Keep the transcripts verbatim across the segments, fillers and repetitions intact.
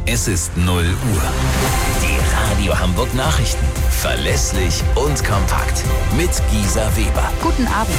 Es ist null Uhr. Die Radio Hamburg Nachrichten. Verlässlich und kompakt. Mit Gisa Weber. Guten Abend.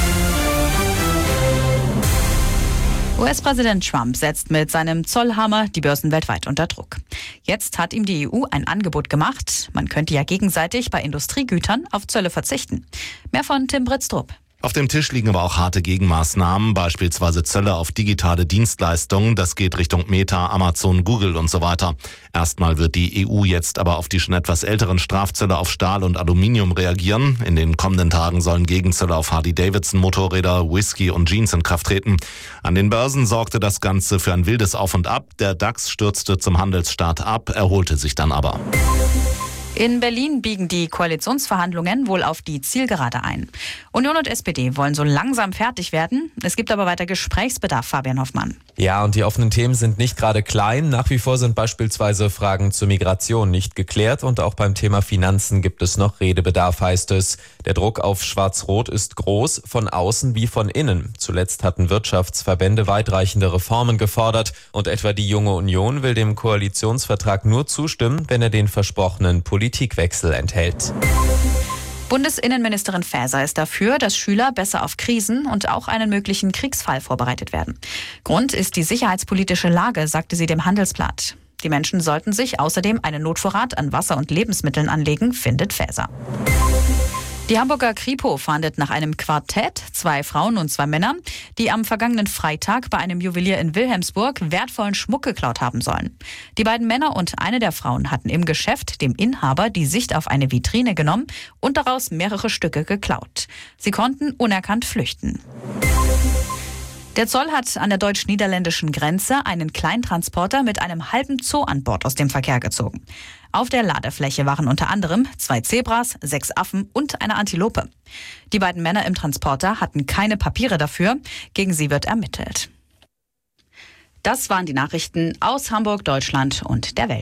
U S-Präsident Trump setzt mit seinem Zollhammer die Börsen weltweit unter Druck. Jetzt hat ihm die E U ein Angebot gemacht. Man könnte ja gegenseitig bei Industriegütern auf Zölle verzichten. Mehr von Tim Britztrup. Auf dem Tisch liegen aber auch harte Gegenmaßnahmen, beispielsweise Zölle auf digitale Dienstleistungen. Das geht Richtung Meta, Amazon, Google und so weiter. Erstmal wird die E U jetzt aber auf die schon etwas älteren Strafzölle auf Stahl und Aluminium reagieren. In den kommenden Tagen sollen Gegenzölle auf Harley-Davidson-Motorräder, Whisky und Jeans in Kraft treten. An den Börsen sorgte das Ganze für ein wildes Auf und Ab. Der DAX stürzte zum Handelsstart ab, erholte sich dann aber. In Berlin biegen die Koalitionsverhandlungen wohl auf die Zielgerade ein. Union und S P D wollen so langsam fertig werden. Es gibt aber weiter Gesprächsbedarf, Fabian Hoffmann. Ja, und die offenen Themen sind nicht gerade klein. Nach wie vor sind beispielsweise Fragen zur Migration nicht geklärt. Und auch beim Thema Finanzen gibt es noch Redebedarf, heißt es. Der Druck auf Schwarz-Rot ist groß, von außen wie von innen. Zuletzt hatten Wirtschaftsverbände weitreichende Reformen gefordert. Und etwa die Junge Union will dem Koalitionsvertrag nur zustimmen, wenn er den versprochenen Politikwechsel enthält. Bundesinnenministerin Faeser ist dafür, dass Schüler besser auf Krisen und auch einen möglichen Kriegsfall vorbereitet werden. Grund ist die sicherheitspolitische Lage, sagte sie dem Handelsblatt. Die Menschen sollten sich außerdem einen Notvorrat an Wasser und Lebensmitteln anlegen, findet Faeser. Die Hamburger Kripo fahndet nach einem Quartett, zwei Frauen und zwei Männer, die am vergangenen Freitag bei einem Juwelier in Wilhelmsburg wertvollen Schmuck geklaut haben sollen. Die beiden Männer und eine der Frauen hatten im Geschäft dem Inhaber die Sicht auf eine Vitrine genommen und daraus mehrere Stücke geklaut. Sie konnten unerkannt flüchten. Der Zoll hat an der deutsch-niederländischen Grenze einen Kleintransporter mit einem halben Zoo an Bord aus dem Verkehr gezogen. Auf der Ladefläche waren unter anderem zwei Zebras, sechs Affen und eine Antilope. Die beiden Männer im Transporter hatten keine Papiere dafür. Gegen sie wird ermittelt. Das waren die Nachrichten aus Hamburg, Deutschland und der Welt.